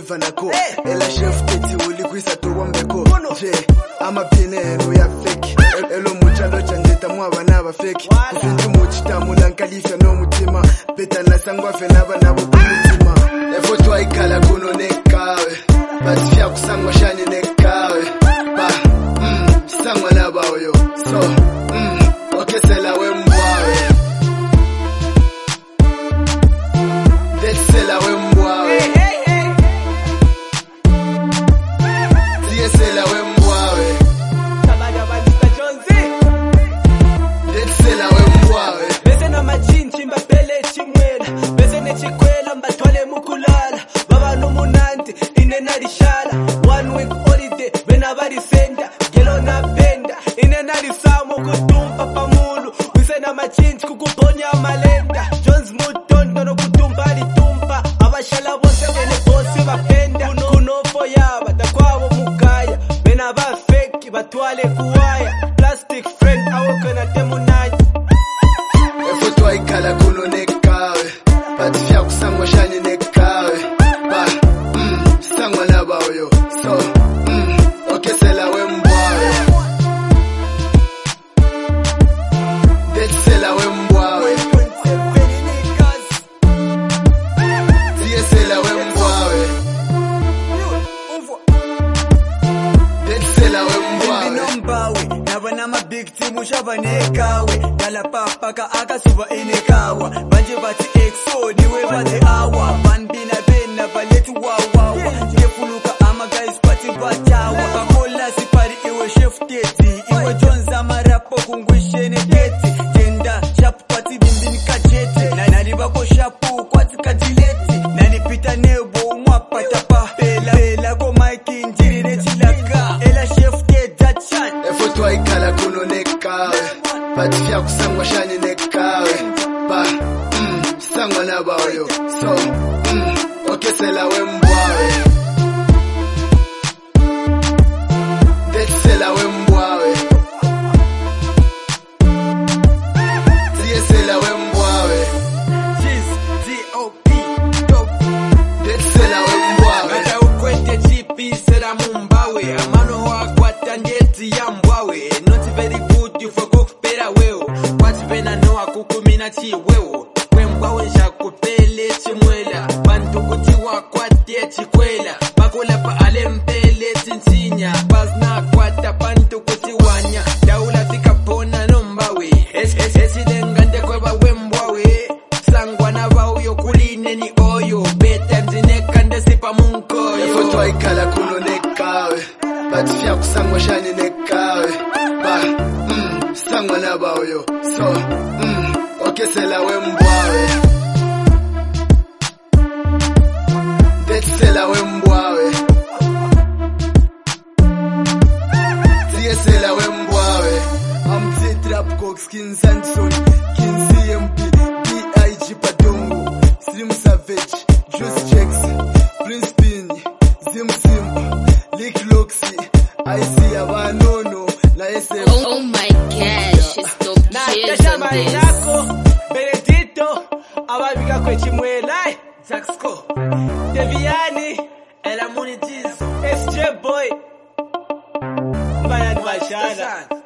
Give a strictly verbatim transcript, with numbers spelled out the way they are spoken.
Eva nako ela chef teti ulikwisa tuwombeko je ama pinero ya fake elo muchalo chanjeta mwaba naba fake kufintu muchita mulankalifya no mutima beta nasangwa fe naba nabo kumutima efoto aikala kuno nekawe basifya kusangwa shani nekawe ba mm sangwa naba oyo so mm okesela wembwawe desela wembwawe desela wembwawe Sabaga bandita Jonzi desela wembwawe bese na machinchi mbapele chimwela bese ne chikwela mbathole mukulala baba nomunanti inena rishala one week holiday bena bari senda gelo na benda inena risamo kutumpa pamulu bese na machinchi kukuponya malenda Jones mutondo no kutumpa litumpa abashala bose bene bose bapenda kunofo yaba takwabo mukaya bena ba fake batwale kuwaya plastic friend awokana temunai efoto aikala kuno nekawe basifya kusangwa shani nekawe ba mm sangwa naba oyo so mm okesela wembwawe desela wembwawe desela wembwawe desela wembwawe Nombawe nabana ma big team ushabanekawe dala papa ka akasuba inekawa banje bathi exo niwe bathe awa banbina bena balethi wawa ngefuluka ama guys bathi bathawa kamola sipari iwe chef teti iwe Jones amarapo kungwishene teti tenda sharp bathi bimbini kajeti nani bako sharp kwathi kadileti nani pita nebo mwapata pa bela bela go mike njiri chilaka ela chef teti chat efoto aikala kuno nekawe basifya kusangwa shani nekawe ba mm sangwa naba oyo so mm okesela wembwawe desela wembwawe desela wembwawe Jeez, D O P, dope. desela wembwawe Mata ukwete chipi sera mumbawe amano wakwata ndeti ya mbwawe not very good you for kupera weo kwati pena no akukumina chiwewo wembwawe nshakupele chimwela bantu kuti wakwate chikwela bakola pa alempele tintinya bazna kwata bantu kuti wanya daula tikapona nombawe esidengande kweba wembwawe sangwa na bauyo kuline ni oyo beta nzinekande sipa munkoyo efoto aikala kuno nekawe basifya kusangwa shani nekawe ba mm sangwa naba oyo so mm okesela wembwawe desela wembwawe desela wembwawe I'm T-Trap Cox King Sanson King C M P B I G Padongo Slim Savage Juice Checks Prince Pin Zim Zim Lick Loxy I see abanono la S M Oh, oh my gosh, it's dope na cheers tasha on this. marinako Benedito ababiga kwe chimwela Zaxco Deviani Elamuni Jiz S J Boy Bayani Bashana